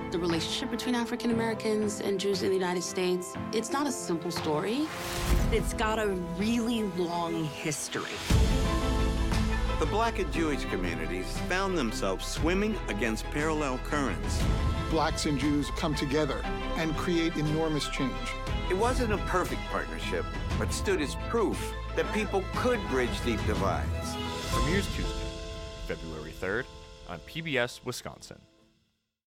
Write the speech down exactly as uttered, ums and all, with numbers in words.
The relationship between African Americans and Jews in the United States, it's not a simple story. It's got a really long history. The Black and Jewish communities found themselves swimming against parallel currents. Blacks and Jews come together and create enormous change. It wasn't a perfect partnership, but stood as proof that people could bridge deep divides. Premieres Tuesday, February third on P B S Wisconsin.